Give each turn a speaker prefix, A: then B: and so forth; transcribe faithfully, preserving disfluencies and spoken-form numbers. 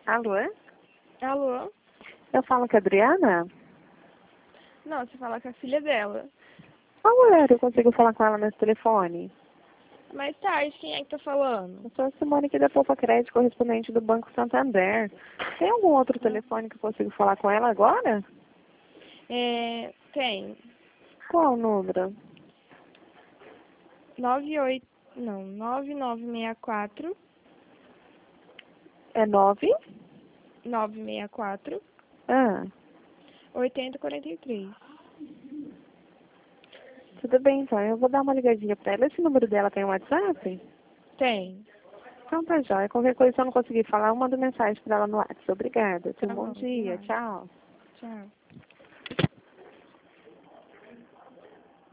A: Alô?
B: Alô?
A: Eu falo com a Adriana?
B: Não, você fala com a filha dela.
A: Qual horário eu consigo falar com ela nesse telefone?
B: Mais tarde, quem é que tá falando?
A: Eu sou a Simone aqui da Poupa Crédito, correspondente do Banco Santander. Tem algum outro telefone que eu consigo falar com ela agora?
B: É, tem.
A: Qual o número?
B: Nove oito, não, nove nove seis quatro,
A: É nove?
B: nove seis quatro,
A: Ah,
B: oito zero quatro três.
A: tudo bem então. Eu vou dar uma ligadinha pra ela. Esse número dela tem um WhatsApp?
B: Tem.
A: Então tá jóia. Qualquer coisa, se eu não conseguir falar, eu mando mensagem pra ela no WhatsApp. Obrigada. Tenha
B: Tá
A: um bom
B: bom,
A: dia.
B: demais.
A: Tchau.
B: Tchau.